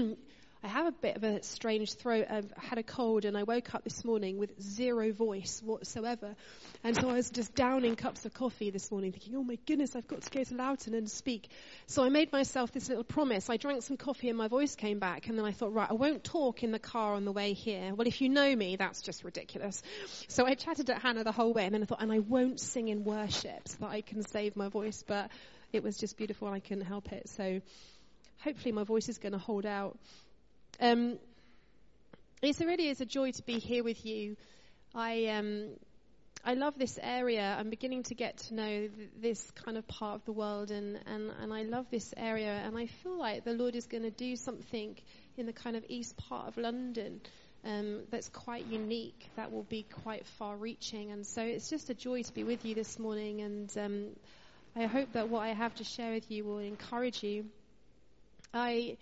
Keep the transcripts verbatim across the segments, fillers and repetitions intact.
I have a bit of a strange throat. I've had a cold and I woke up this morning with zero voice whatsoever. And so I was just downing cups of coffee this morning thinking, oh my goodness, I've got to go to Loughton and speak. So I made myself this little promise. I drank some coffee and my voice came back. And then I thought, right, I won't talk in the car on the way here. Well, if you know me, that's just ridiculous. So I chatted to Hannah the whole way. And then I thought, and I won't sing in worship so that I can save my voice. But it was just beautiful and I couldn't help it. So hopefully my voice is going to hold out. Um, it really is a joy to be here with you. I um, I love this area. I'm beginning to get to know th- this kind of part of the world, and, and, and I love this area. And I feel like the Lord is going to do something in the kind of east part of London um, that's quite unique, that will be quite far-reaching. And so it's just a joy to be with you this morning. And um, I hope that what I have to share with you will encourage you. I...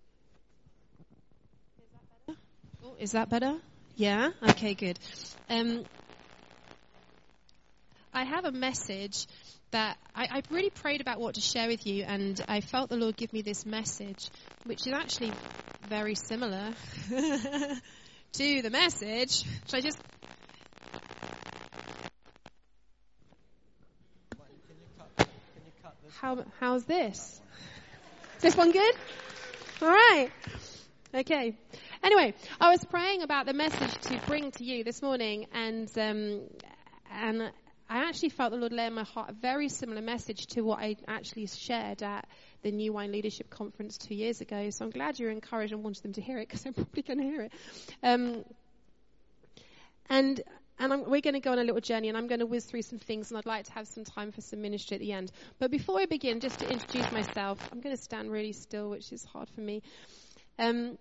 Is that better? Yeah? Okay, good. Um, I have a message that I, I really prayed about what to share with you, and I felt the Lord give me this message, which is actually very similar to the message. Should I just... Can you cut, can you cut this? How, how's this? Is this one good? All right. Okay. Anyway, I was praying about the message to bring to you this morning, and um, and I actually felt the Lord lay in my heart a very similar message to what I actually shared at the New Wine Leadership Conference two years ago. So I'm glad you're encouraged and wanted them to hear it, because they're probably going to hear it. Um, and and I'm, we're going to go on a little journey, and I'm going to whiz through some things, and I'd like to have some time for some ministry at the end. But before I begin, just to introduce myself, I'm going to stand really still, which is hard for me. Um,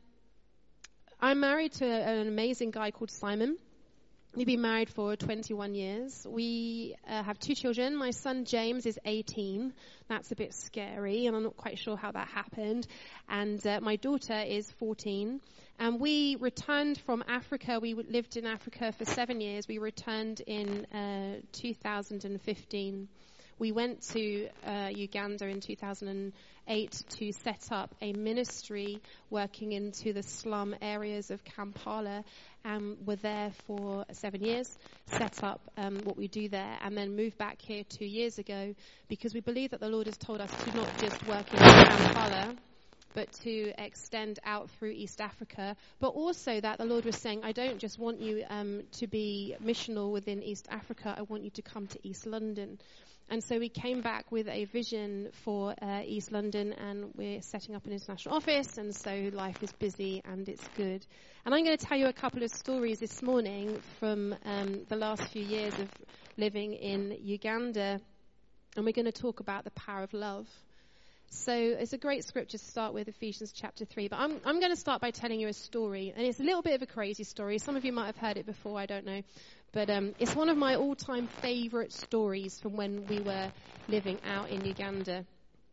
I'm married to an amazing guy called Simon. We've been married for twenty-one years. We uh, have two children. My son James is eighteen. That's a bit scary, and I'm not quite sure how that happened. And uh, my daughter is fourteen. And we returned from Africa. We lived in Africa for seven years. We returned in uh, two thousand fifteen. We went to uh, Uganda in two thousand eight to set up a ministry working into the slum areas of Kampala, and were there for seven years, set up um, what we do there, and then moved back here two years ago because we believe that the Lord has told us to not just work in Kampala, but to extend out through East Africa, but also that the Lord was saying, I don't just want you um, to be missional within East Africa, I want you to come to East London. And so we came back with a vision for uh, East London, and we're setting up an international office, and so life is busy and it's good. And I'm going to tell you a couple of stories this morning from um, the last few years of living in Uganda, and we're going to talk about the power of love. So it's a great scripture to start with, Ephesians chapter three. But I'm, I'm going to start by telling you a story, and it's a little bit of a crazy story. Some of you might have heard it before, I don't know. But um, it's one of my all-time favorite stories from when we were living out in Uganda.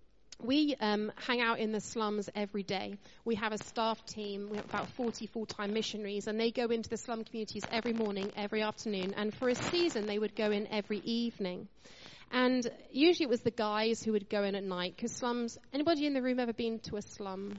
We um, hang out in the slums every day. We have a staff team. We have about forty full-time missionaries, and they go into the slum communities every morning, every afternoon. And for a season, they would go in every evening. And usually it was the guys who would go in at night, because slums... Anybody in the room ever been to a slum?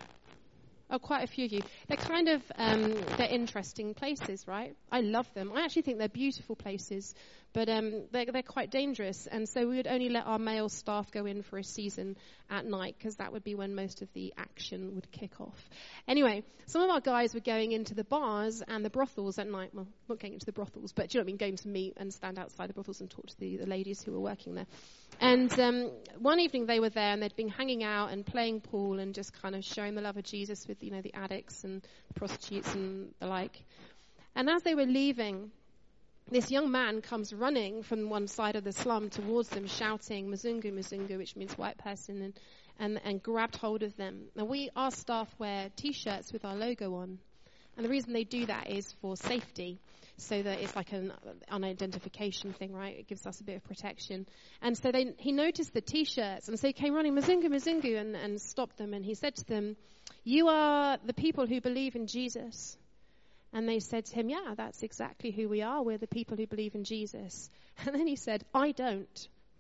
Oh, quite a few of you. They're kind of, um, they're interesting places, right? I love them. I actually think they're beautiful places, but um, they're, they're quite dangerous. And so we would only let our male staff go in for a season at night, because that would be when most of the action would kick off. Anyway, some of our guys were going into the bars and the brothels at night. Well, not going into the brothels, but do you know what I mean? Going to meet and stand outside the brothels and talk to the, the ladies who were working there. And um, one evening they were there, and they'd been hanging out and playing pool and just kind of showing the love of Jesus with, you know, the addicts and prostitutes and the like. And as they were leaving, this young man comes running from one side of the slum towards them, shouting, Mzungu, Mzungu, which means white person, and, and, and grabbed hold of them. Now, we, our staff wear T-shirts with our logo on. And the reason they do that is for safety, so that it's like an unidentification thing, right? It gives us a bit of protection. And so they, he noticed the T-shirts, and so he came running, Mzungu, Mzungu, and, and stopped them. And he said to them, you are the people who believe in Jesus. And they said to him, yeah, that's exactly who we are. We're the people who believe in Jesus. And then he said, I don't.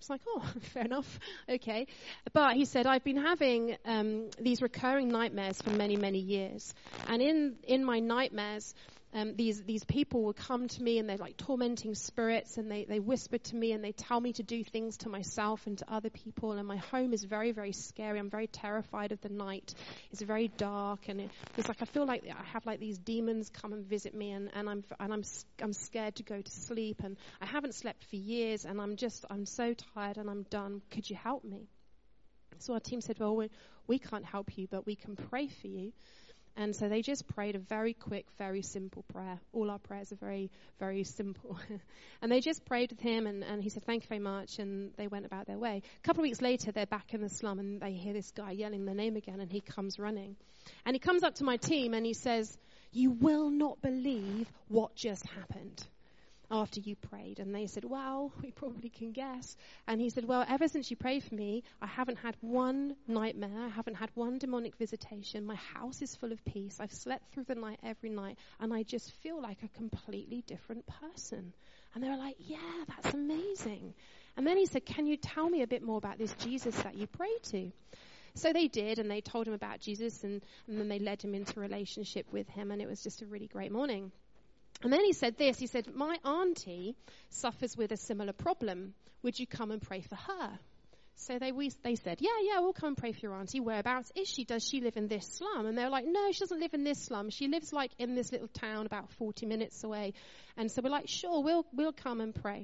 It's like, oh, fair enough. Okay. But he said, I've been having um, these recurring nightmares for many, many years. And in, in my nightmares, um, these these people will come to me and they're like tormenting spirits, and they, they whisper to me and they tell me to do things to myself and to other people. And my home is very, very scary. I'm very terrified of the night. It's very dark, and it, it's like I feel like I have like these demons come and visit me, and, and I'm and I'm I'm scared to go to sleep, and I haven't slept for years, and I'm just I'm so tired and I'm done. Could you help me? So our team said, well, we, we can't help you, but we can pray for you. And so they just prayed a very quick, very simple prayer. All our prayers are very, very simple. And they just prayed with him, and, and he said, thank you very much, and they went about their way. A couple of weeks later, they're back in the slum, and they hear this guy yelling their name again, and he comes running. And he comes up to my team, and he says, you will not believe what just happened after you prayed. And they said, well, we probably can guess. And he said, well, ever since you prayed for me, I haven't had one nightmare. I haven't had one demonic visitation. My house is full of peace. I've slept through the night every night, and I just feel like a completely different person. And they were like, yeah, that's amazing. And then he said, can you tell me a bit more about this Jesus that you prayed to? So they did, and they told him about Jesus, and, and then they led him into a relationship with him, and it was just a really great morning. And then he said this, he said, my auntie suffers with a similar problem. Would you come and pray for her? So they we, they said, yeah, yeah, we'll come and pray for your auntie. Whereabouts is she? Does she live in this slum? And they were like, no, she doesn't live in this slum. She lives like in this little town about forty minutes away. And so we're like, sure, we'll we'll come and pray.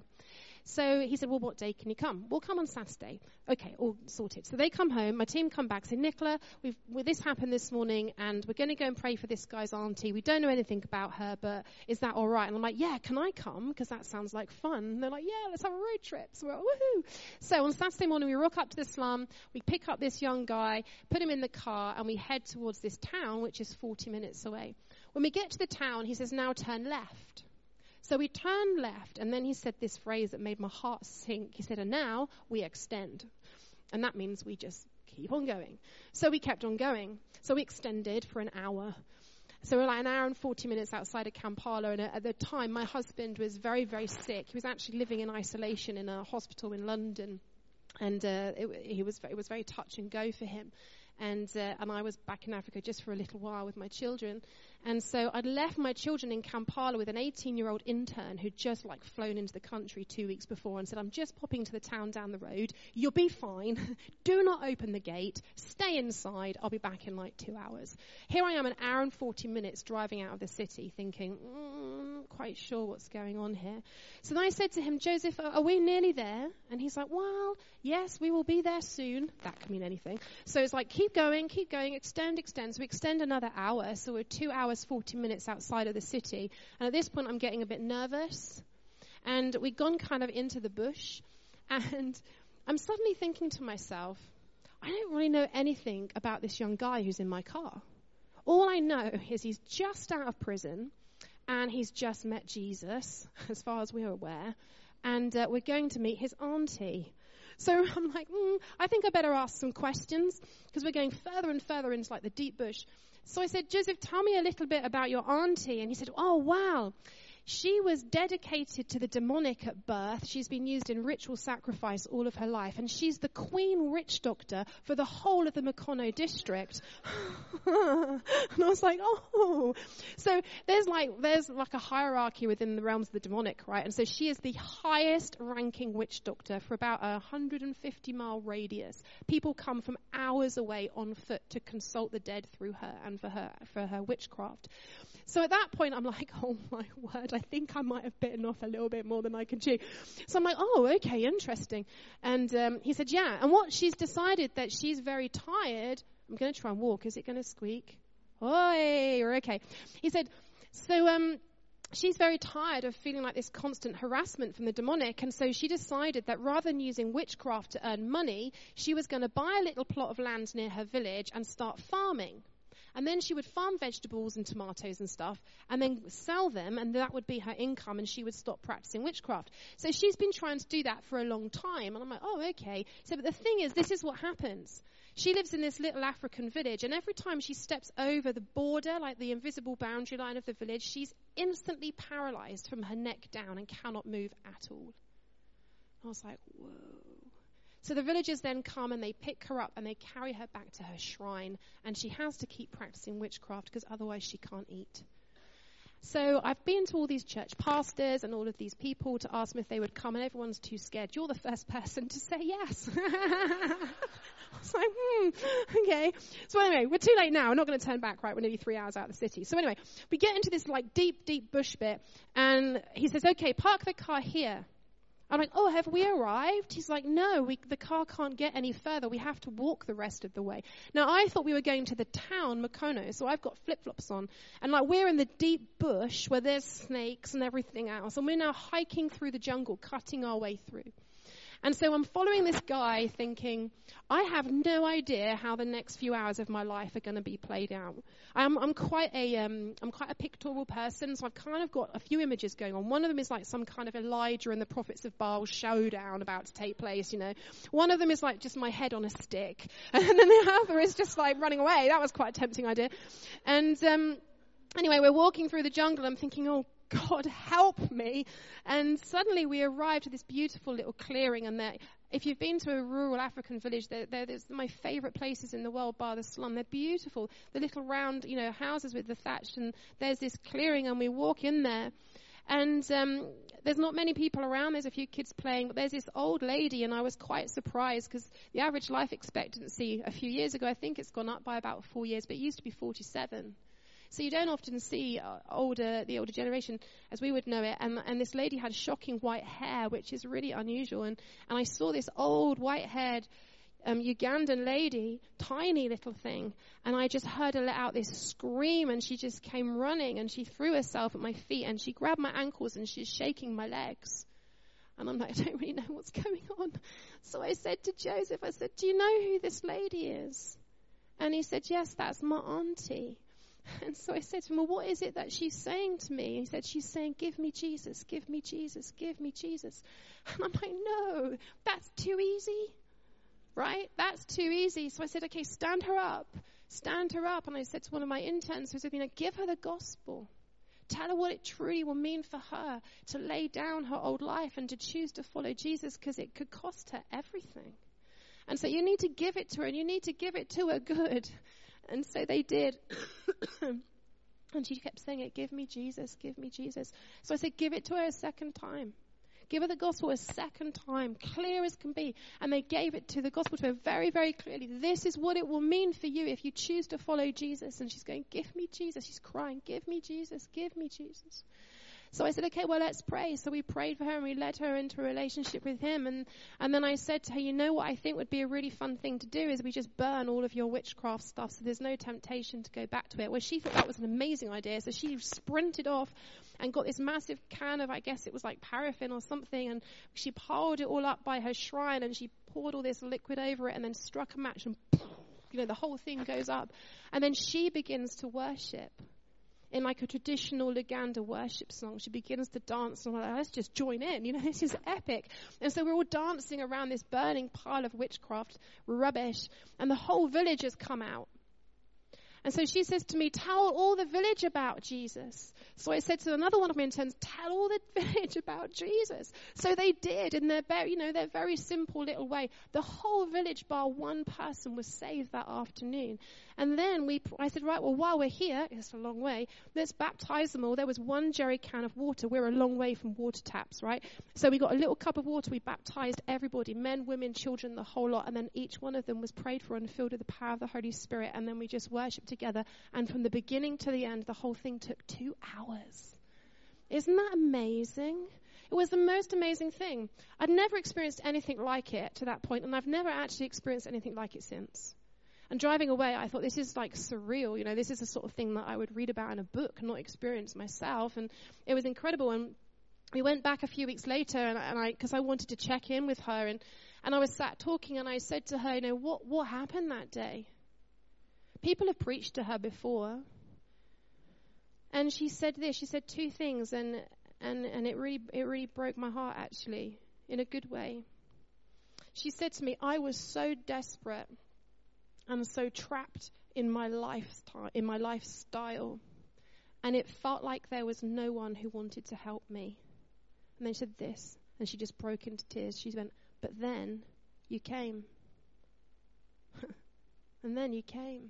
So he said, well, what day can you come? We'll come on Saturday. Okay, all sorted. So they come home. My team come back, say, Nicola, we've, well, this happened this morning, and we're going to go and pray for this guy's auntie. We don't know anything about her, but is that all right? And I'm like, yeah, can I come? Because that sounds like fun. And they're like, yeah, let's have a road trip. So we're like, woohoo. So on Saturday morning, we rock up to the slum. We pick up this young guy, put him in the car, and we head towards this town, which is forty minutes away. When we get to the town, he says, now turn left. So we turned left, and then he said this phrase that made my heart sink. He said, and now we extend. And that means we just keep on going. So we kept on going. So we extended for an hour. So we're like an hour and forty minutes outside of Kampala, and at the time, my husband was very, very sick. He was actually living in isolation in a hospital in London, and uh, it, he was it was very touch and go for him. And uh, and I was back in Africa just for a little while with my children. And so I'd left my children in Kampala with an eighteen-year-old intern who'd just like flown into the country two weeks before and said, I'm just popping to the town down the road. You'll be fine. Do not open the gate. Stay inside. I'll be back in like two hours. Here I am an hour and forty minutes driving out of the city thinking, mm, not quite sure what's going on here. So then I said to him, Joseph, are we nearly there? And he's like, well, yes, we will be there soon. That can mean anything. So it's like, keep going, keep going, extend, extend. So we extend another hour. So we're two hours, forty minutes outside of the city. And at this point, I'm getting a bit nervous. And we'd gone kind of into the bush. And I'm suddenly thinking to myself, I don't really know anything about this young guy who's in my car. All I know is he's just out of prison and he's just met Jesus, as far as we're aware. And uh, we're going to meet his auntie. So I'm like, mm, I think I better ask some questions because we're going further and further into like the deep bush. So I said, Joseph, tell me a little bit about your auntie. And he said, oh, wow. She was dedicated to the demonic at birth. She's been used in ritual sacrifice all of her life. And she's the queen witch doctor for the whole of the Mukono district. And I was like, oh. So there's like, there's like a hierarchy within the realms of the demonic, right? And so she is the highest ranking witch doctor for about a one hundred fifty mile radius. People come from hours away on foot to consult the dead through her and for her, for her witchcraft. So at that point, I'm like, oh my word, I think I might have bitten off a little bit more than I can chew. So I'm like, oh, okay, interesting. And um, he said, yeah. And what she's decided that she's very tired. I'm going to try and walk. Is it going to squeak? Oi, you're okay. He said, so um, she's very tired of feeling like this constant harassment from the demonic. And so she decided that rather than using witchcraft to earn money, she was going to buy a little plot of land near her village and start farming. And then she would farm vegetables and tomatoes and stuff and then sell them, and that would be her income, and she would stop practicing witchcraft. So she's been trying to do that for a long time. And I'm like, oh, okay. So but the thing is, this is what happens. She lives in this little African village, and every time she steps over the border, like the invisible boundary line of the village, she's instantly paralyzed from her neck down and cannot move at all. I was like, whoa. So the villagers then come and they pick her up and they carry her back to her shrine. And she has to keep practicing witchcraft because otherwise she can't eat. So I've been to all these church pastors and all of these people to ask them if they would come, and everyone's too scared. You're the first person to say yes. I was like, hmm, okay. So anyway, we're too late now. We're not going to turn back, right? We're nearly three hours out of the city. So anyway, we get into this like deep, deep bush bit, and he says, okay, park the car here. I'm like, oh, have we arrived? He's like, no, we, the car can't get any further. We have to walk the rest of the way. Now, I thought we were going to the town, Makono, so I've got flip-flops on. And like, we're in the deep bush where there's snakes and everything else. And we're now hiking through the jungle, cutting our way through. And so I'm following this guy thinking, I have no idea how the next few hours of my life are going to be played out. I'm, I'm quite a, um, I'm quite a pictorial person, so I've kind of got a few images going on. One of them is like some kind of Elijah and the prophets of Baal showdown about to take place, you know. One of them is like just my head on a stick. And then the other is just like running away. That was quite a tempting idea. And, um, anyway, we're walking through the jungle. I'm thinking, oh, God, help me. And suddenly we arrived at this beautiful little clearing. And there, if you've been to a rural African village, they're, they're, they're my favorite places in the world, bar the slum. They're beautiful. The little round, you know, houses with the thatch. And there's this clearing, and we walk in there. And um, there's not many people around. There's a few kids playing. But there's this old lady, and I was quite surprised because the average life expectancy a few years ago, I think it's gone up by about four years, but it used to be forty-seven. So you don't often see uh, older, the older generation as we would know it. And, and this lady had shocking white hair, which is really unusual. And, and I saw this old white-haired um, Ugandan lady, tiny little thing. And I just heard her let out this scream, and she just came running, and she threw herself at my feet, and she grabbed my ankles, and she's shaking my legs. And I'm like, I don't really know what's going on. So I said to Joseph, I said, do you know who this lady is? And he said, yes, that's my auntie. And so I said to him, well, what is it that she's saying to me? He said, she's saying, give me Jesus, give me Jesus, give me Jesus. And I'm like, no, that's too easy, right? That's too easy. So I said, okay, stand her up, stand her up. And I said to one of my interns who said, you know, give her the gospel. Tell her what it truly will mean for her to lay down her old life and to choose to follow Jesus, because it could cost her everything. And so you need to give it to her, and you need to give it to her good. And so they did. And she kept saying it, give me Jesus, give me Jesus. So I said, give it to her a second time. Give her the gospel a second time, clear as can be. And they gave it to the gospel to her very, very clearly. This is what it will mean for you if you choose to follow Jesus. And she's going, give me Jesus. She's crying, give me Jesus, give me Jesus. So I said, okay, well, let's pray. So we prayed for her, and we led her into a relationship with him. And, and then I said to her, you know what I think would be a really fun thing to do is we just burn all of your witchcraft stuff so there's no temptation to go back to it. Well, she thought that was an amazing idea. So she sprinted off and got this massive can of, I guess it was like paraffin or something. And she piled it all up by her shrine, and she poured all this liquid over it and then struck a match, and, you know, the whole thing goes up. And then she begins to worship. In like a traditional Luganda worship song, she begins to dance, and I'm like, let's just join in, you know, this is epic. And so we're all dancing around this burning pile of witchcraft rubbish, and the whole village has come out. And so she says to me, tell all the village about Jesus. So I said to another one of my interns, tell all the village about Jesus. So they did in their very, you know, their very simple little way. The whole village bar one person was saved that afternoon. And then we, I said, right, well, while we're here, it's a long way, let's baptize them all. There was one jerry can of water. We're a long way from water taps, right? So we got a little cup of water. We baptized everybody, men, women, children, the whole lot. And then each one of them was prayed for and filled with the power of the Holy Spirit. And then we just worshiped together. And from the beginning to the end, the whole thing took two hours. Isn't that amazing? It was the most amazing thing. I'd never experienced anything like it to that point, and I've never actually experienced anything like it since. And driving away, I thought, this is like surreal. You know, this is the sort of thing that I would read about in a book and not experience myself. And it was incredible. And we went back a few weeks later, and, and I, because I wanted to check in with her, and, and I was sat talking, and I said to her, you know, what, what happened that day? People have preached to her before. And she said this, she said two things, and, and, and it really, it really broke my heart, actually, in a good way. She said to me, I was so desperate and so trapped in my lifestyle, in my lifestyle, and it felt like there was no one who wanted to help me. And then she said this, and she just broke into tears. She went, but then You came. And then you came.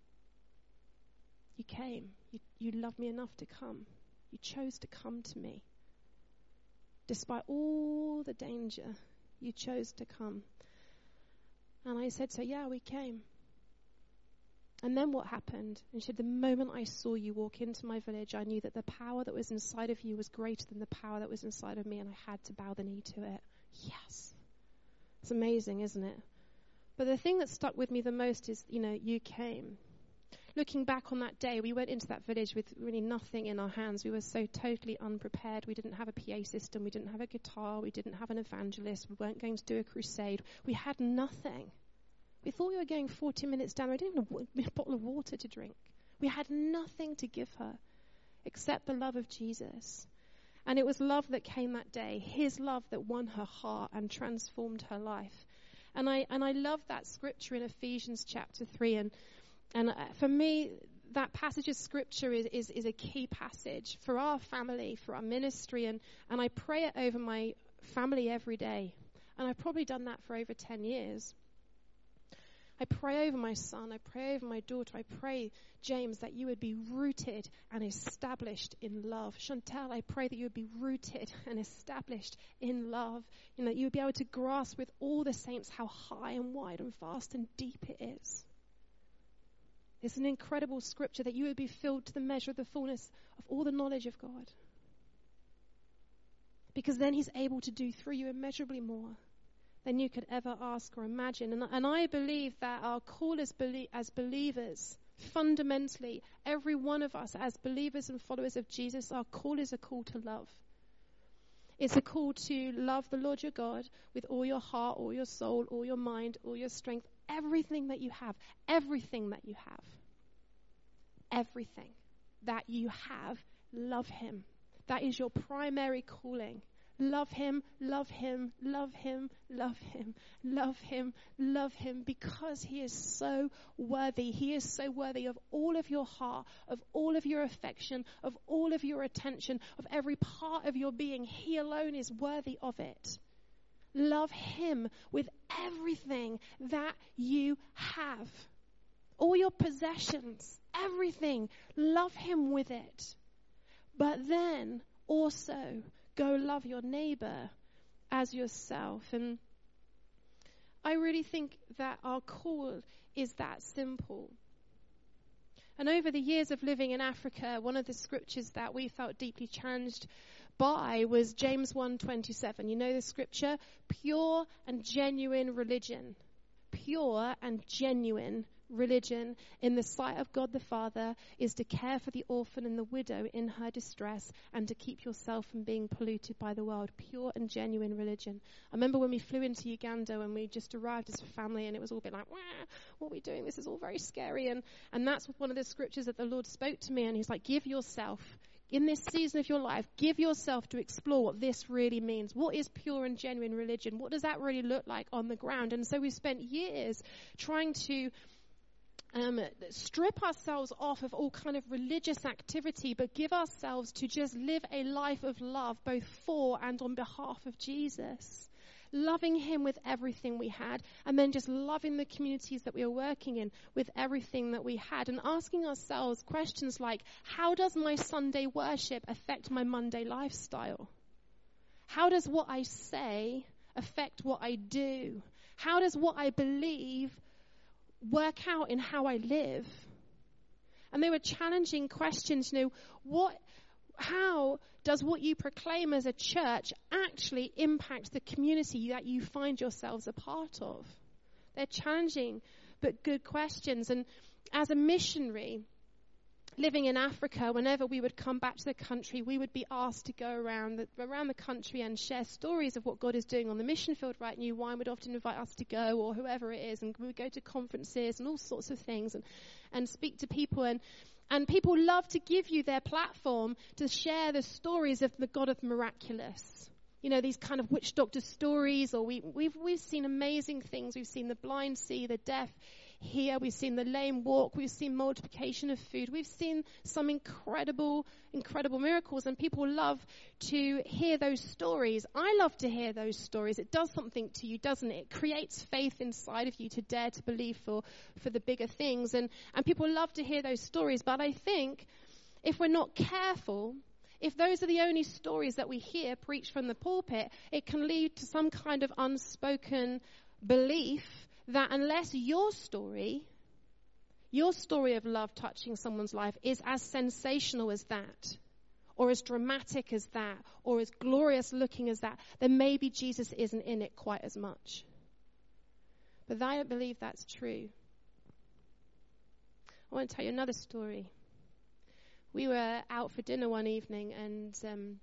You came. You, you loved me enough to come. You chose to come to me. Despite all the danger, you chose to come. And I said to her, yeah, we came. And then what happened? And she said, the moment I saw you walk into my village, I knew that the power that was inside of you was greater than the power that was inside of me, and I had to bow the knee to it. Yes. It's amazing, isn't it? But the thing that stuck with me the most is, you know, you came. Looking back on that day, we went into that village with really nothing in our hands. We were so totally unprepared. We didn't have a P A system. We didn't have a guitar. We didn't have an evangelist. We weren't going to do a crusade. We had nothing. We thought we were going forty minutes down. We didn't even have a bottle of water to drink. We had nothing to give her except the love of Jesus. And it was love that came that day, his love that won her heart and transformed her life. And I and I love that scripture in Ephesians chapter three. And and for me, that passage of scripture is, is, is a key passage for our family, for our ministry. And, and I pray it over my family every day. And I've probably done that for over ten years. I pray over my son. I pray over my daughter. I pray, James, that you would be rooted and established in love. Chantel, I pray that you would be rooted and established in love. You know, that you would be able to grasp with all the saints how high and wide and vast and deep it is. It's an incredible scripture that you would be filled to the measure of the fullness of all the knowledge of God. Because then he's able to do through you immeasurably more than you could ever ask or imagine. And, and I believe that our call as, belie- as believers, fundamentally, every one of us as believers and followers of Jesus, our call is a call to love. It's a call to love the Lord your God with all your heart, all your soul, all your mind, all your strength, everything that you have, everything that you have, everything that you have, love him. That is your primary calling. Love him, love him, love him, love him, love him, love him, because he is so worthy. He is so worthy of all of your heart, of all of your affection, of all of your attention, of every part of your being. He alone is worthy of it. Love him with everything that you have. All your possessions, everything. Love him with it. But then also go love your neighbor as yourself. And I really think that our call is that simple. And over the years of living in Africa, one of the scriptures that we felt deeply challenged by was James one twenty-seven. You know the scripture? Pure and genuine religion. Pure and genuine religion in the sight of God the Father is to care for the orphan and the widow in her distress and to keep yourself from being polluted by the world. Pure and genuine religion. I remember when we flew into Uganda and we just arrived as a family, and it was all a bit like, wah, what are we doing? This is all very scary. And, and that's one of the scriptures that the Lord spoke to me, and he's like, give yourself, in this season of your life, give yourself to explore what this really means. What is pure and genuine religion? What does that really look like on the ground? And so we spent years trying to Um, strip ourselves off of all kind of religious activity, but give ourselves to just live a life of love, both for and on behalf of Jesus. Loving him with everything we had, and then just loving the communities that we were working in with everything that we had, and asking ourselves questions like, how does my Sunday worship affect my Monday lifestyle? How does what I say affect what I do? How does what I believe work out in how I live? And they were challenging questions. You know, what, how does what you proclaim as a church actually impact the community that you find yourselves a part of? They're challenging but good questions. And as a missionary living in Africa, whenever we would come back to the country, we would be asked to go around the, around the country and share stories of what God is doing on the mission field. Right, New Wine would often invite us to go, or whoever it is, and we would go to conferences and all sorts of things and, and speak to people. And, and people love to give you their platform to share the stories of the God of miraculous. You know, these kind of witch doctor stories, or we, we've, we've seen amazing things. We've seen the blind see, the deaf hear. We've seen the lame walk. We've seen multiplication of food. We've seen some incredible, incredible miracles, and people love to hear those stories. I love to hear those stories. It does something to you, doesn't it? It creates faith inside of you to dare to believe for, for the bigger things. And, and people love to hear those stories. But I think if we're not careful, if those are the only stories that we hear preached from the pulpit, it can lead to some kind of unspoken belief that unless your story, your story of love touching someone's life is as sensational as that, or as dramatic as that, or as glorious looking as that, then maybe Jesus isn't in it quite as much. But I don't believe that's true. I want to tell you another story. We were out for dinner one evening, and um,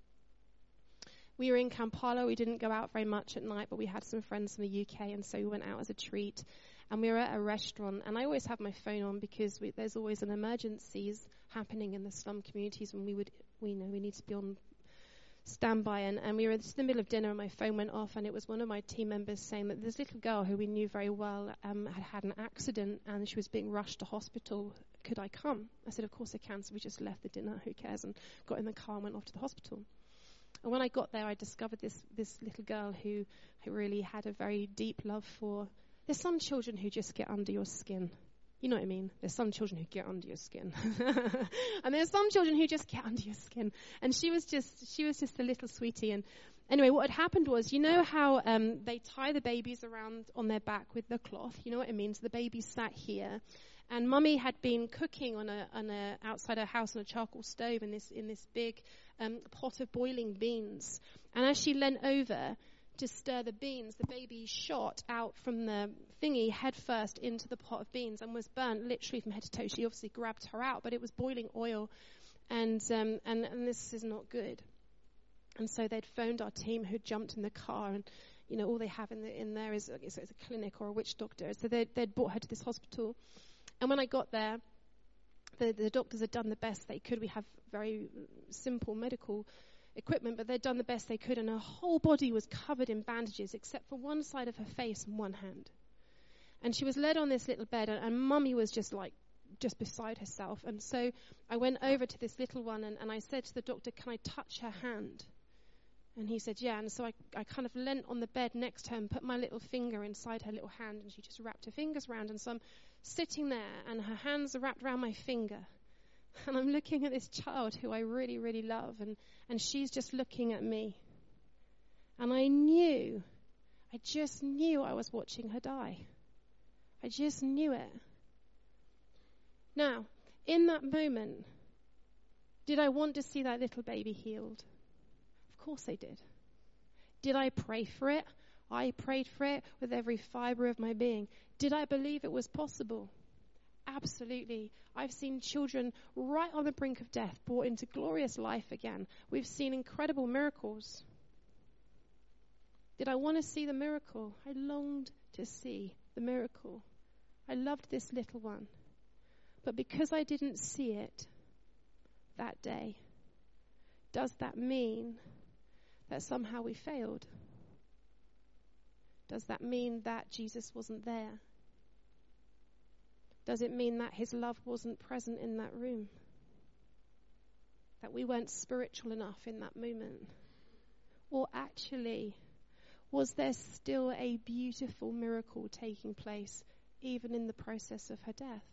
we were in Kampala. We didn't go out very much at night, but we had some friends from the U K, and so we went out as a treat. And we were at a restaurant, and I always have my phone on because we, there's always an emergencies happening in the slum communities when we would, we know we need to be on standby. And, and we were in the middle of dinner, and my phone went off, and it was one of my team members saying that this little girl who we knew very well um, had had an accident, and she was being rushed to hospital. Could I come? I said, of course I can. So we just left the dinner, who cares, and got in the car and went off to the hospital. And when I got there, I discovered this this little girl who, who really had a very deep love for. There's some children who just get under your skin. You know what I mean? There's some children who get under your skin. And there's some children who just get under your skin. And she was just she was just a little sweetie. And anyway, what had happened was, you know how um, they tie the babies around on their back with the cloth? You know what it means? The baby sat here. And Mummy had been cooking on a, on a outside her house on a charcoal stove in this in this big um, pot of boiling beans. And as she leant over to stir the beans, the baby shot out from the thingy head first into the pot of beans and was burnt literally from head to toe. She obviously grabbed her out, but it was boiling oil, and um, and, and this is not good. And so they'd phoned our team, who jumped in the car, and you know all they have in the, in there is, is, is a clinic or a witch doctor. So they'd, they'd brought her to this hospital. And when I got there, the, the doctors had done the best they could. We have very simple medical equipment, but they'd done the best they could, and her whole body was covered in bandages except for one side of her face and one hand. And she was led on this little bed, and, and Mummy was just like, just beside herself. And so I went over to this little one, and, and I said to the doctor, can I touch her hand? And he said, yeah. And so I, I kind of leant on the bed next to her and put my little finger inside her little hand, and she just wrapped her fingers around. And so I'm sitting there, and her hands are wrapped around my finger. And I'm looking at this child who I really, really love, and, and she's just looking at me. And I knew, I just knew I was watching her die. I just knew it. Now, in that moment, did I want to see that little baby healed? Of course I did. Did I pray for it? I prayed for it with every fiber of my being. Did I believe it was possible? Absolutely. I've seen children right on the brink of death brought into glorious life again. We've seen incredible miracles. Did I want to see the miracle? I longed to see the miracle. I loved this little one. But because I didn't see it that day, does that mean that somehow we failed? Does that mean that Jesus wasn't there? Does it mean that his love wasn't present in that room? That we weren't spiritual enough in that moment? Or actually, was there still a beautiful miracle taking place even in the process of her death?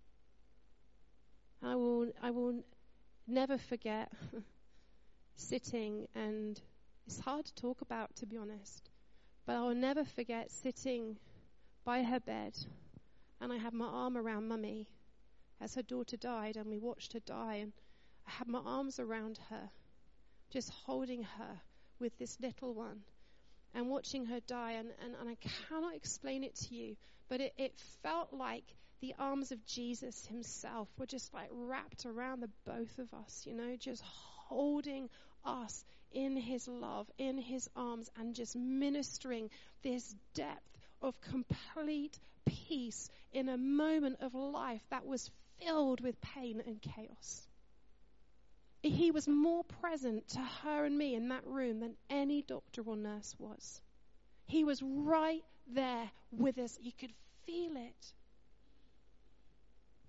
I will, I will never forget sitting, and it's hard to talk about, to be honest, but I will never forget sitting by her bed, and I had my arm around Mummy as her daughter died, and we watched her die, and I had my arms around her, just holding her with this little one, and watching her die, and, and, and I cannot explain it to you, but it, it felt like the arms of Jesus himself were just like wrapped around the both of us, you know, just holding us in his love, in his arms, and just ministering this depth of complete peace in a moment of life that was filled with pain and chaos. He was more present to her and me in that room than any doctor or nurse was. He was right there with us. You could feel it.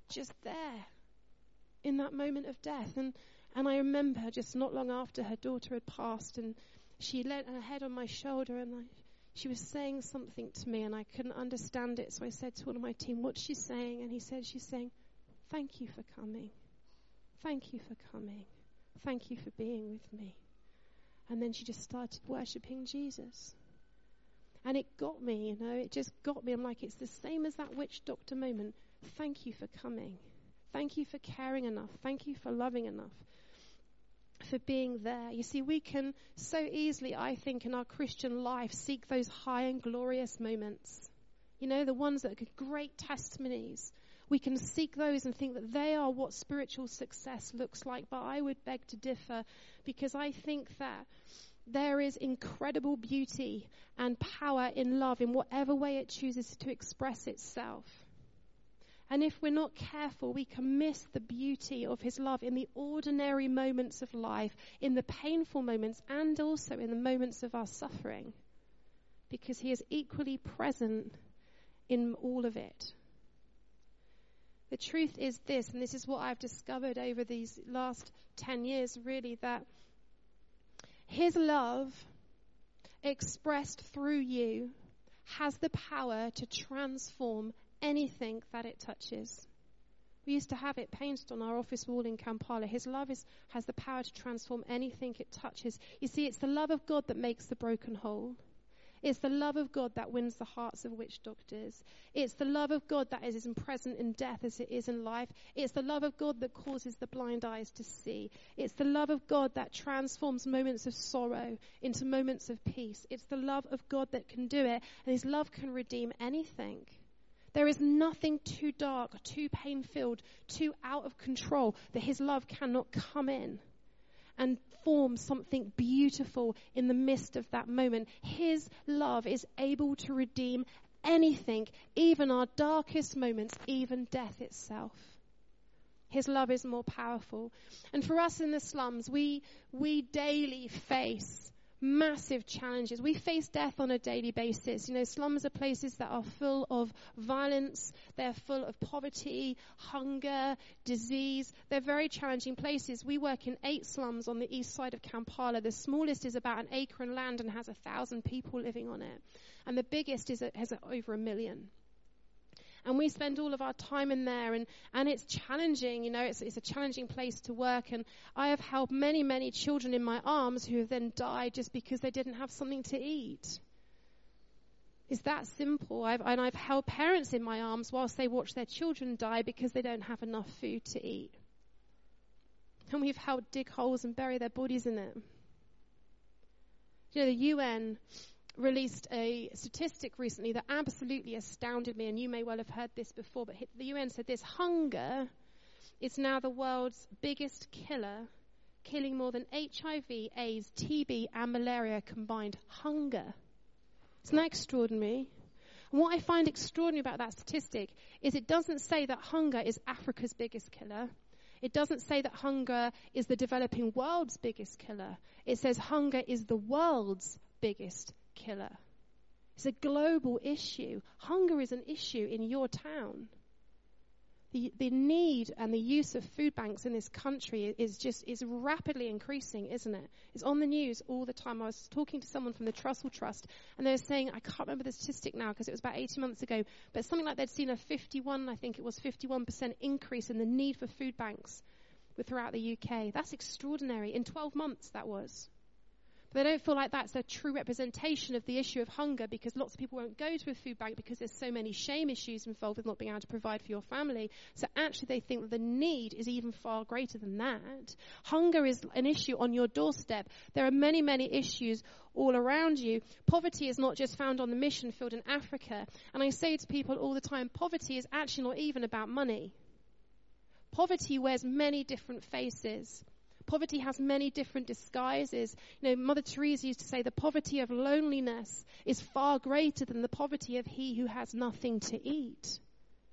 just there in that moment of death. And, and I remember just not long after her daughter had passed, and she laid her head on my shoulder, and I, she was saying something to me, and I couldn't understand it. So I said to one of my team, what's she saying? And he said, she's saying, thank you for coming. Thank you for coming. Thank you for being with me. And then she just started worshipping Jesus. And it got me, you know, it just got me. I'm like, it's the same as that witch doctor moment. Thank you for coming. Thank you for caring enough. Thank you for loving enough. For being there. You see, we can so easily, I think, in our Christian life, seek those high and glorious moments. You know, the ones that are great testimonies. We can seek those and think that they are what spiritual success looks like. But I would beg to differ, because I think that there is incredible beauty and power in love in whatever way it chooses to express itself. And if we're not careful, we can miss the beauty of his love in the ordinary moments of life, in the painful moments, and also in the moments of our suffering. Because he is equally present in all of it. The truth is this, and this is what I've discovered over these last ten years, really, that his love expressed through you has the power to transform anything that it touches. We used to have it painted on our office wall in Kampala. His love is, has the power to transform anything it touches. You see, it's the love of God that makes the broken whole. It's the love of God that wins the hearts of witch doctors. It's the love of God that is as present in death as it is in life. It's the love of God that causes the blind eyes to see. It's the love of God that transforms moments of sorrow into moments of peace. It's the love of God that can do it, and his love can redeem anything. There is nothing too dark, too pain-filled, too out of control that his love cannot come in and form something beautiful in the midst of that moment. His love is able to redeem anything, even our darkest moments, even death itself. His love is more powerful. And for us in the slums, we we daily face massive challenges. We face death on a daily basis. You know, slums are places that are full of violence. They're full of poverty, hunger, disease. They're very challenging places. We work in eight slums on the east side of Kampala. The smallest is about an acre in land and has a thousand people living on it. And the biggest is a, has a, over a million. And we spend all of our time in there, and, and it's challenging, you know, it's, it's a challenging place to work. And I have held many, many children in my arms who have then died just because they didn't have something to eat. It's that simple. I've, and I've held parents in my arms whilst they watch their children die because they don't have enough food to eat. And we've helped dig holes and bury their bodies in it. You know, the U N released a statistic recently that absolutely astounded me, and you may well have heard this before, but the U N said this: hunger is now the world's biggest killer, killing more than H I V, AIDS, T B, and malaria combined. Hunger. Isn't that extraordinary? And what I find extraordinary about that statistic is it doesn't say that hunger is Africa's biggest killer. It doesn't say that hunger is the developing world's biggest killer. It says hunger is the world's biggest killer. It's a global issue. Hunger is an issue in your town. The the need and the use of food banks in this country is just is rapidly increasing, isn't it? It's on the news all the time. I was talking to someone from the Trussell Trust, and they were saying, I can't remember the statistic now because it was about eighteen months ago, but something like they'd seen a fifty-one, I think it was fifty-one percent increase in the need for food banks throughout the U K. That's extraordinary. In twelve months, that was. But they don't feel like that's a true representation of the issue of hunger, because lots of people won't go to a food bank because there's so many shame issues involved with not being able to provide for your family. So actually they think that the need is even far greater than that. Hunger is an issue on your doorstep. There are many, many issues all around you. Poverty is not just found on the mission field in Africa. And I say to people all the time, poverty is actually not even about money. Poverty wears many different faces. Poverty has many different disguises. You know, Mother Teresa used to say the poverty of loneliness is far greater than the poverty of he who has nothing to eat.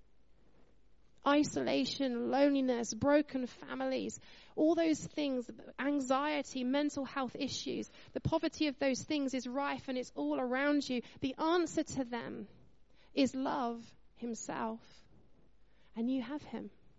Isolation, loneliness, broken families, all those things, anxiety, mental health issues, the poverty of those things is rife and it's all around you. The answer to them is love himself. And you have him.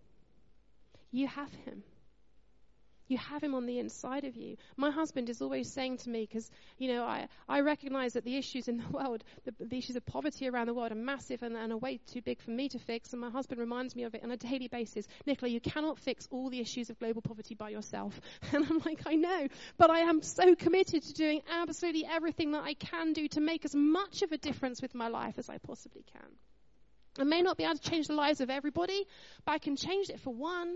You have him. You have him on the inside of you. My husband is always saying to me, because, you know, I, I recognize that the issues in the world, the, the issues of poverty around the world are massive and, and are way too big for me to fix. And my husband reminds me of it on a daily basis. Nicola, you cannot fix all the issues of global poverty by yourself. And I'm like, I know, but I am so committed to doing absolutely everything that I can do to make as much of a difference with my life as I possibly can. I may not be able to change the lives of everybody, but I can change it for one.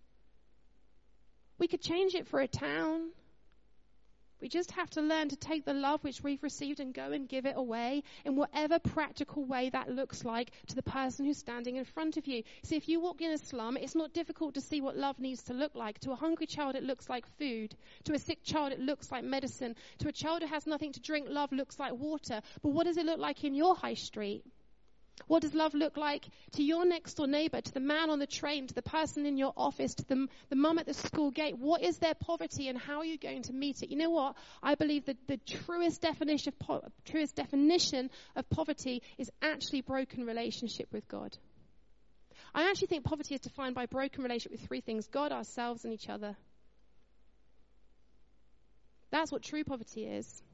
We could change it for a town. We just have to learn to take the love which we've received and go and give it away in whatever practical way that looks like to the person who's standing in front of you. See, if you walk in a slum, it's not difficult to see what love needs to look like. To a hungry child, it looks like food. To a sick child, it looks like medicine. To a child who has nothing to drink, love looks like water. But what does it look like in your high street? What does love look like to your next door neighbor, to the man on the train, to the person in your office, to the, the mum at the school gate? What is their poverty and how are you going to meet it? You know what? I believe that the truest definition of, po- truest definition of poverty is actually broken relationship with God. I actually think poverty is defined by broken relationship with three things: God, ourselves, and each other. That's what true poverty is.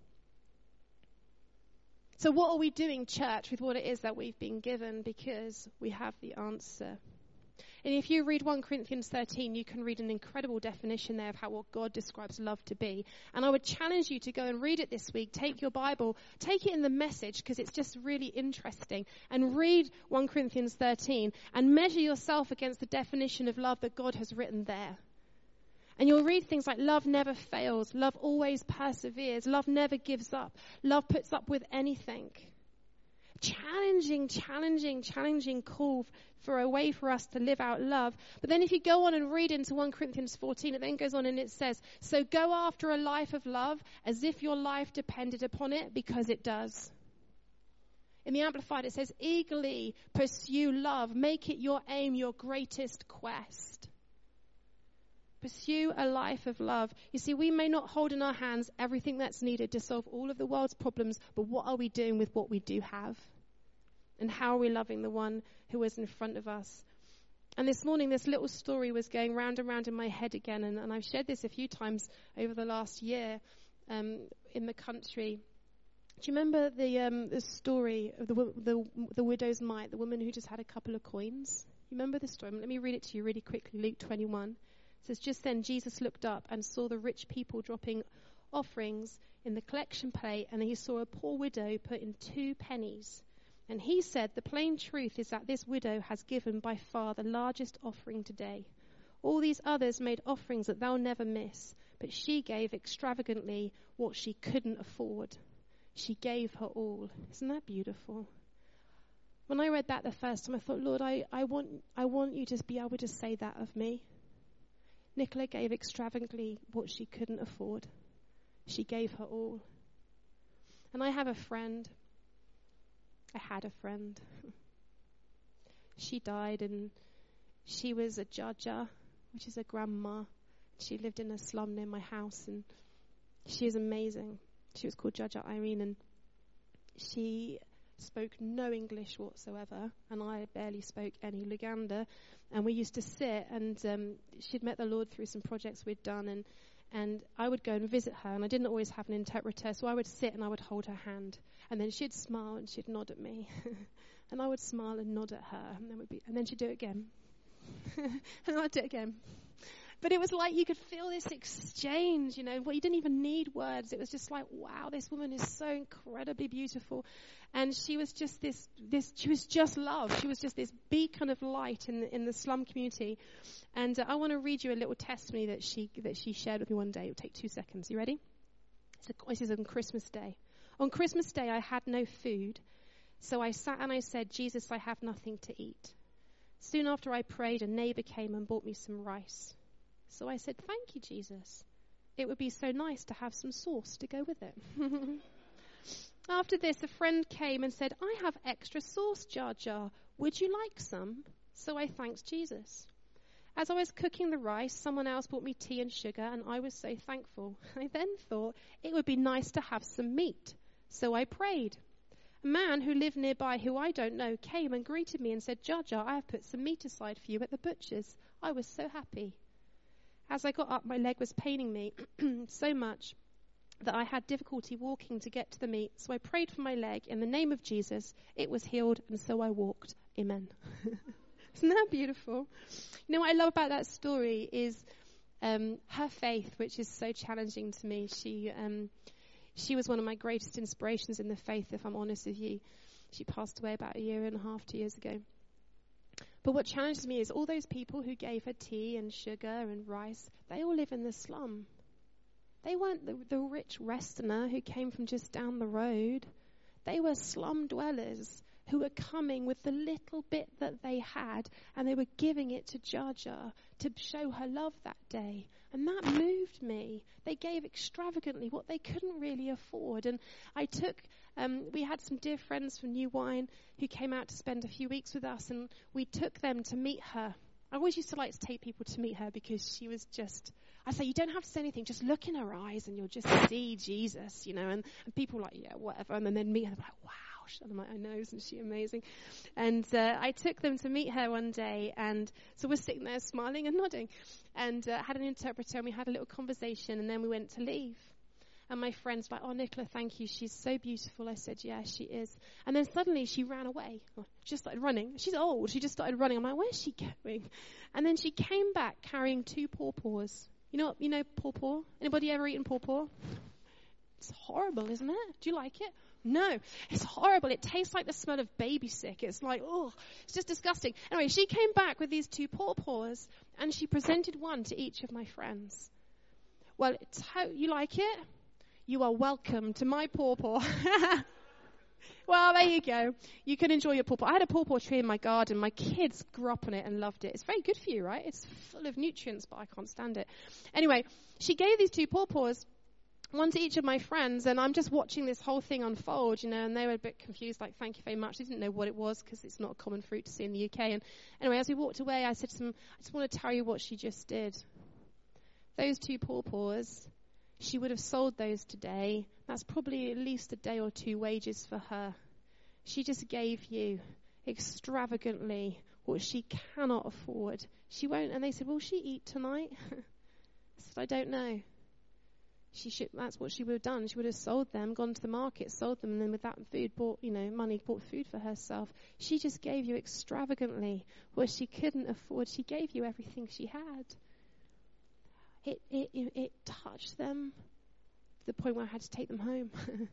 So what are we doing, church, with what it is that we've been given? Because we have the answer. And if you read First Corinthians thirteen, you can read an incredible definition there of how what God describes love to be. And I would challenge you to go and read it this week. Take your Bible, take it in the Message, because it's just really interesting. And read First Corinthians thirteen and measure yourself against the definition of love that God has written there. And you'll read things like love never fails, love always perseveres, love never gives up, love puts up with anything. Challenging, challenging, challenging call for a way for us to live out love. But then if you go on and read into First Corinthians fourteen, it then goes on and it says, so go after a life of love as if your life depended upon it, because it does. In the Amplified, it says, eagerly pursue love, make it your aim, your greatest quest. Pursue a life of love. You see, we may not hold in our hands everything that's needed to solve all of the world's problems, but what are we doing with what we do have? And how are we loving the one who is in front of us? And this morning, this little story was going round and round in my head again, and, and I've shared this a few times over the last year um, in the country. Do you remember the um, the story of the, the the widow's mite, the woman who just had a couple of coins? You remember the story? Let me read it to you really quickly. Luke twenty-one. It says, just then Jesus looked up and saw the rich people dropping offerings in the collection plate, and he saw a poor widow put in two pennies. And he said, the plain truth is that this widow has given by far the largest offering today. All these others made offerings that they'll never miss, but she gave extravagantly what she couldn't afford. She gave her all. Isn't that beautiful? When I read that the first time, I thought, Lord, I, I want I want you to be able to say that of me. Nicola gave extravagantly what she couldn't afford. She gave her all. And I have a friend. I had a friend. She died, and she was a judger, which is a grandma. She lived in a slum near my house, and she is amazing. She was called Judge Irene, and she spoke no English whatsoever, and I barely spoke any Luganda. And we used to sit, and um, she'd met the Lord through some projects we'd done, and and I would go and visit her, and I didn't always have an interpreter, so I would sit and I would hold her hand, and then she'd smile and she'd nod at me, and I would smile and nod at her, and then, we'd be, and then she'd do it again, and I'd do it again. But it was like you could feel this exchange, you know, well, you didn't even need words. It was just like, wow, this woman is so incredibly beautiful. And she was just this, this, she was just love. She was just this beacon of light in the, in the slum community. And uh, I want to read you a little testimony that she, that she shared with me one day. It'll take two seconds. You ready? It's a, this is on Christmas Day. On Christmas Day, I had no food. So I sat and I said, Jesus, I have nothing to eat. Soon after I prayed, a neighbor came and bought me some rice. So I said, thank you, Jesus. It would be so nice to have some sauce to go with it. After this, a friend came and said, I have extra sauce, Jar Jar. Would you like some? So I thanked Jesus. As I was cooking the rice, someone else brought me tea and sugar, and I was so thankful. I then thought it would be nice to have some meat. So I prayed. A man who lived nearby, who I don't know, came and greeted me and said, Jar Jar, I have put some meat aside for you at the butcher's. I was so happy. As I got up, my leg was paining me so much that I had difficulty walking to get to the meet. So I prayed for my leg in the name of Jesus. It was healed, and so I walked. Amen. Isn't that beautiful? You know what I love about that story is um, her faith, which is so challenging to me. She um, she was one of my greatest inspirations in the faith, if I'm honest with you. She passed away about a year and a half, two years ago. But what challenges me is all those people who gave her tea and sugar and rice, they all live in the slum. They weren't the, the rich Westerner who came from just down the road. They were slum dwellers who were coming with the little bit that they had, and they were giving it to Jaja to show her love that day. And that moved me. They gave extravagantly what they couldn't really afford. And I took, um, we had some dear friends from New Wine who came out to spend a few weeks with us, and we took them to meet her. I always used to like to take people to meet her because she was just, I say, you don't have to say anything, just look in her eyes and you'll just see Jesus, you know, and, and people were like, yeah, whatever, and then they'd meet her, they're like, wow, and I'm like, I know, isn't she amazing? And uh, I took them to meet her one day, and so we're sitting there smiling and nodding, and uh, had an interpreter, and we had a little conversation, and then we went to leave. And my friend's like, oh, Nicola, thank you. She's so beautiful. I said, yeah, she is. And then suddenly she ran away. She just started running. She's old. She just started running. I'm like, where's she going? And then she came back carrying two pawpaws. You know, you know pawpaw? Anybody ever eaten pawpaw? It's horrible, isn't it? Do you like it? No, it's horrible. It tastes like the smell of baby sick. It's like, oh, it's just disgusting. Anyway, she came back with these two pawpaws, and she presented one to each of my friends. Well, it's how, you like it? You are welcome to my pawpaw. Well, there you go. You can enjoy your pawpaw. I had a pawpaw tree in my garden. My kids grew up on it and loved it. It's very good for you, right? It's full of nutrients, but I can't stand it. Anyway, she gave these two pawpaws, one to each of my friends, and I'm just watching this whole thing unfold, you know, and they were a bit confused, like, thank you very much. They didn't know what it was because it's not a common fruit to see in the U K. And anyway, as we walked away, I said to them, I just want to tell you what she just did. Those two pawpaws, she would have sold those today. That's probably at least a day or two wages for her. She just gave you extravagantly what she cannot afford. She won't, and they said, will she eat tonight? I said, I don't know. She should, that's what she would have done. She would have sold them, gone to the market, sold them, and then with that food bought, you know, money, bought food for herself. She just gave you extravagantly what she couldn't afford. She gave you everything she had. It it it, it touched them to the point where I had to take them home.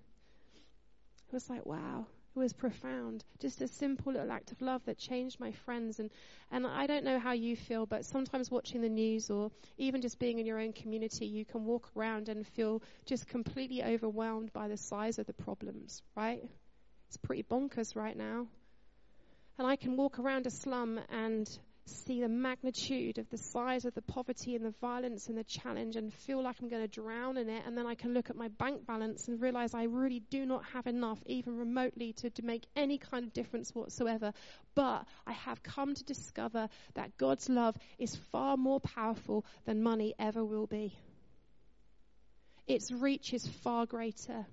It was like, wow. It was profound. Just a simple little act of love that changed my friends. And, and I don't know how you feel, but sometimes watching the news or even just being in your own community, you can walk around and feel just completely overwhelmed by the size of the problems, right? It's pretty bonkers right now. And I can walk around a slum and see the magnitude of the size of the poverty and the violence and the challenge and feel like I'm going to drown in it. And then I can look at my bank balance and realize I really do not have enough, even remotely, to, to make any kind of difference whatsoever. But I have come to discover that God's love is far more powerful than money ever will be. Its reach is far greater.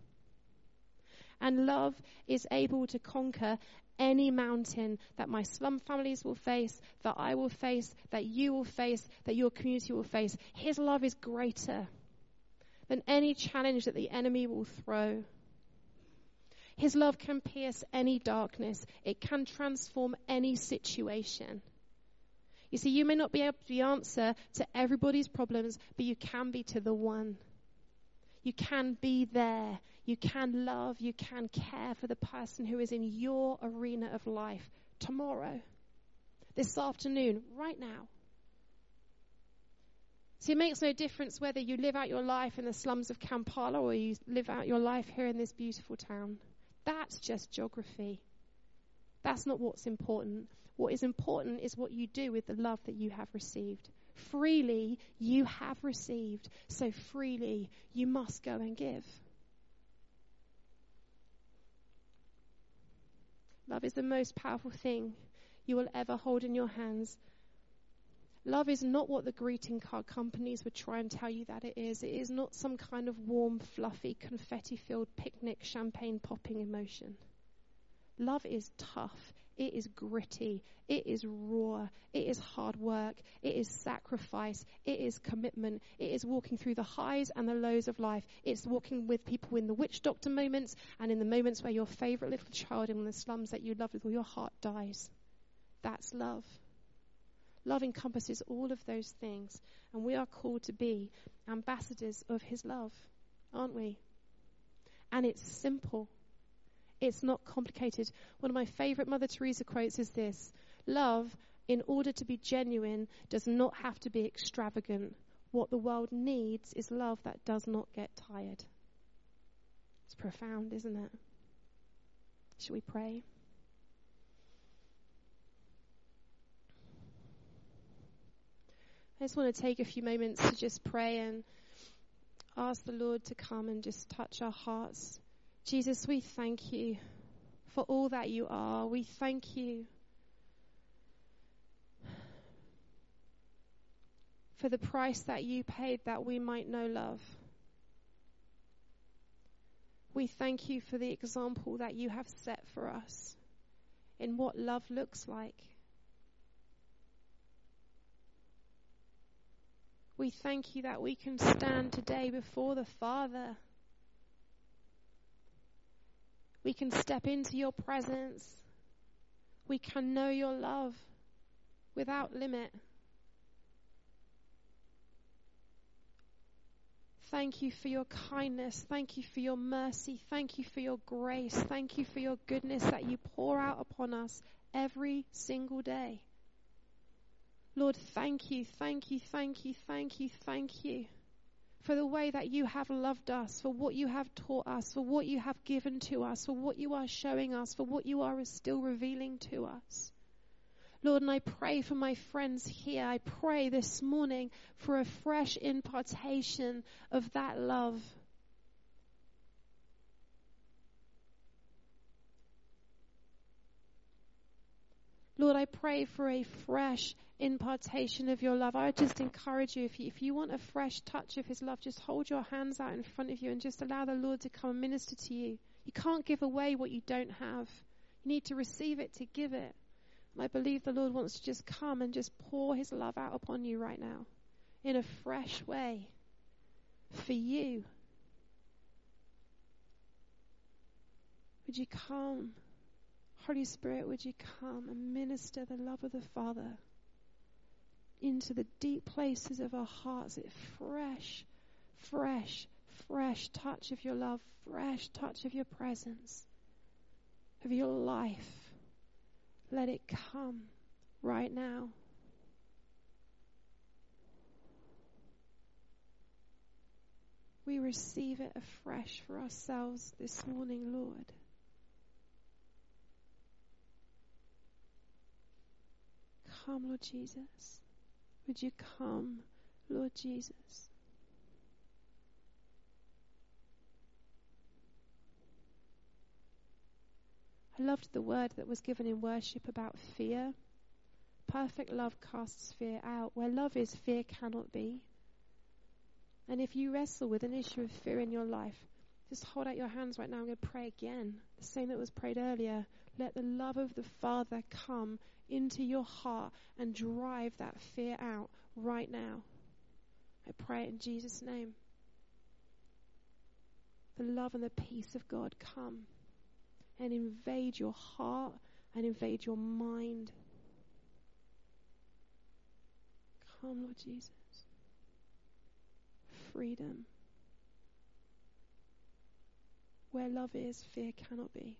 And love is able to conquer any mountain that my slum families will face, that I will face, that you will face, that your community will face. His love is greater than any challenge that the enemy will throw. His love can pierce any darkness. It can transform any situation. You see, you may not be able to be the answer to everybody's problems, but you can be to the one. You can be there. You can love. You can care for the person who is in your arena of life tomorrow, this afternoon, right now. See, it makes no difference whether you live out your life in the slums of Kampala or you live out your life here in this beautiful town. That's just geography. That's not what's important. What is important is what you do with the love that you have received. Freely you have received, so freely you must go and give. Love is the most powerful thing you will ever hold in your hands. Love is not what the greeting card companies would try and tell you that it is. It is not some kind of warm, fluffy, confetti-filled picnic, champagne-popping emotion. Love is tough. It is gritty. It is raw. It is hard work. It is sacrifice. It is commitment. It is walking through the highs and the lows of life. It's walking with people in the witch doctor moments and in the moments where your favorite little child in the slums that you love with all your heart dies. That's love. Love encompasses all of those things, and we are called to be ambassadors of his love, aren't we? And it's simple. It's not complicated. One of my favorite Mother Teresa quotes is this: love, in order to be genuine, does not have to be extravagant. What the world needs is love that does not get tired. It's profound, isn't it? Shall we pray? I just want to take a few moments to just pray and ask the Lord to come and just touch our hearts. Jesus, we thank you for all that you are. We thank you for the price that you paid that we might know love. We thank you for the example that you have set for us in what love looks like. We thank you that we can stand today before the Father. We can step into your presence. We can know your love without limit. Thank you for your kindness. Thank you for your mercy. Thank you for your grace. Thank you for your goodness that you pour out upon us every single day. Lord, thank you, thank you, thank you, thank you, thank you for the way that you have loved us, for what you have taught us, for what you have given to us, for what you are showing us, for what you are still revealing to us. Lord, and I pray for my friends here. I pray this morning for a fresh impartation of that love. Lord, I pray for a fresh impartation of your love. I would just encourage you if, you, if you want a fresh touch of his love, just hold your hands out in front of you and just allow the Lord to come and minister to you. You can't give away what you don't have. You need to receive it to give it. And I believe the Lord wants to just come and just pour his love out upon you right now in a fresh way for you. Would you come? Holy Spirit, would you come and minister the love of the Father into the deep places of our hearts? It fresh, fresh, fresh touch of your love, fresh touch of your presence, of your life. Let it come right now. We receive it afresh for ourselves this morning, Lord. Come, Lord Jesus. Would you come, Lord Jesus? I loved the word that was given in worship about fear. Perfect love casts fear out. Where love is, fear cannot be. And if you wrestle with an issue of fear in your life, just hold out your hands right now. I'm going to pray again. The same that was prayed earlier. Let the love of the Father come into your heart and drive that fear out right now. I pray it in Jesus' name. The love and the peace of God come and invade your heart and invade your mind. Come, Lord Jesus. Freedom. Where love is, fear cannot be.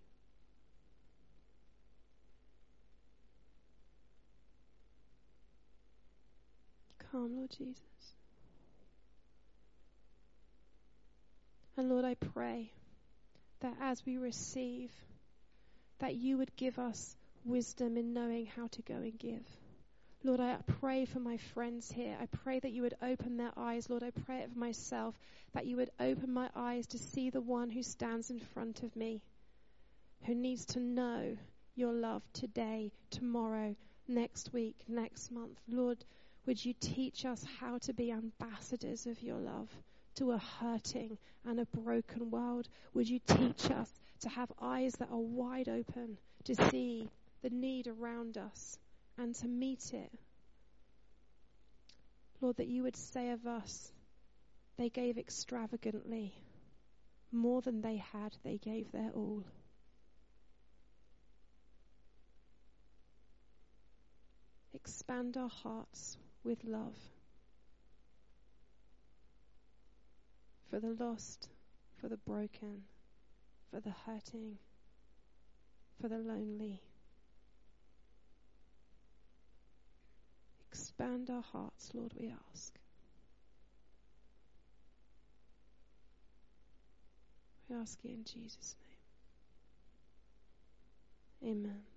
Come, Lord Jesus. And Lord, I pray that as we receive, that you would give us wisdom in knowing how to go and give. Lord, I pray for my friends here. I pray that you would open their eyes. Lord, I pray it for myself, that you would open my eyes to see the one who stands in front of me, who needs to know your love today, tomorrow, next week, next month. Lord, would you teach us how to be ambassadors of your love to a hurting and a broken world? Would you teach us to have eyes that are wide open to see the need around us and to meet it. Lord, that you would say of us, they gave extravagantly. More than they had, they gave their all. Expand our hearts with love for the lost, for the broken, for the hurting, for the lonely. Expand our hearts, Lord, we ask. We ask it in Jesus' name. Amen.